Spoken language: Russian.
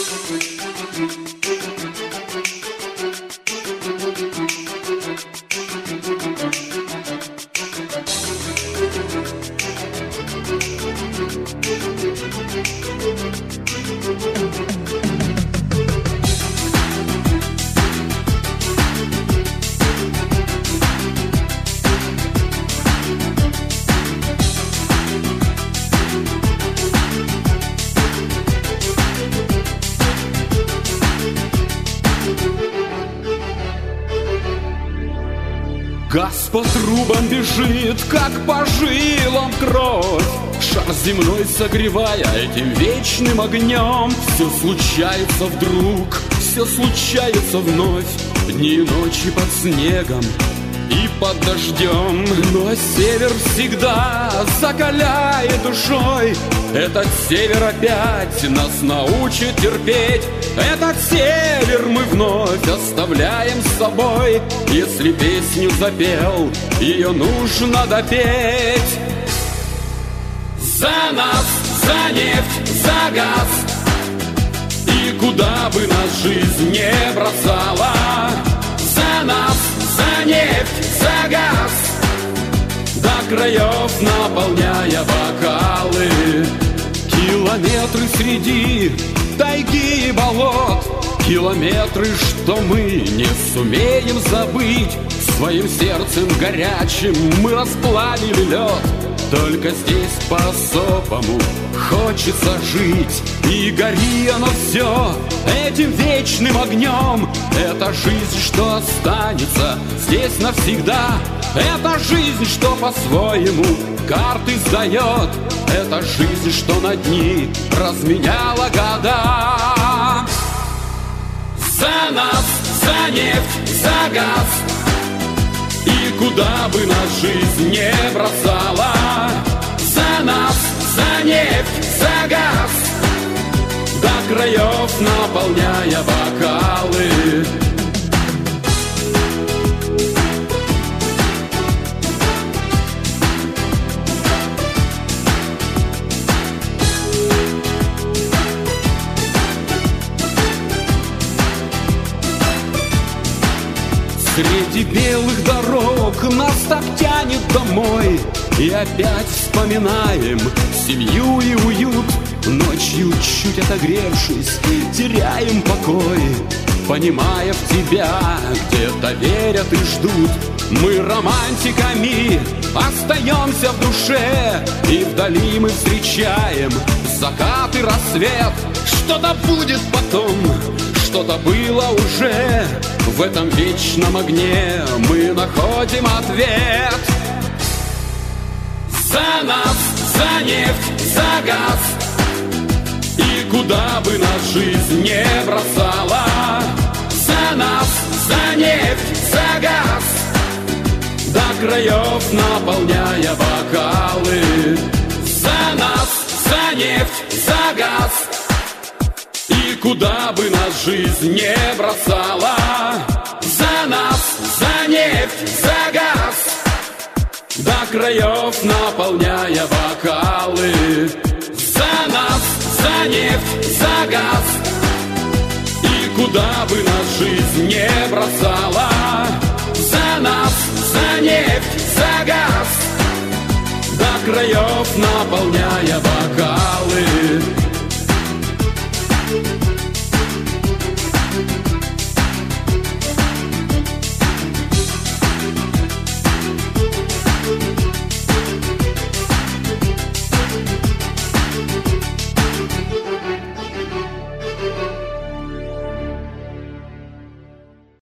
Газ по трубам бежит, как по жилам кровь, шар земной согревая этим вечным огнем. Все случается вдруг, все случается вновь, дни и ночи под снегом и под дождем. Но север всегда закаляет душой. Этот север опять нас научит терпеть. Этот север мы вновь оставляем с собой. Если песню запел, ее нужно допеть. За нас, за нефть, за газ, и куда бы нас жизнь не бросала. За нас, за нефть, за газ, до краев наполняя бокалы. Километры среди тайги и болот, километры, что мы не сумеем забыть. Своим сердцем горячим мы расплавили лед. Только здесь по-особому хочется жить. И гори оно все этим вечным огнем. Это жизнь, что останется здесь навсегда. Это жизнь, что по-своему карты сдает. Это жизнь, что на дни разменяла года. За нас, за нефть, за газ, и куда бы нас жизнь не бросала. За нас, за нефть, за газ, до краев наполняя бокалы. Среди белых дорог нас так тянет домой. И опять вспоминаем семью и уют. Ночью, чуть отогревшись, теряем покой, понимая в тебя, где-то верят и ждут. Мы романтиками остаемся в душе, и вдали мы встречаем закат и рассвет. Что-то будет потом, что-то было уже. В этом вечном огне мы находим ответ. За нас, за нефть, за газ, и куда бы нас жизнь не бросала. За нас, за нефть, за газ, до краев наполняя бокалы. За нас, за нефть, за газ, и куда бы нас жизнь не бросала. За нас, за нефть, за газ, до краев наполняя бокалы. За нас, за нефть, за газ, и куда бы нас жизнь не бросала. За нас, за нефть, за газ, до краев наполняя бокалы.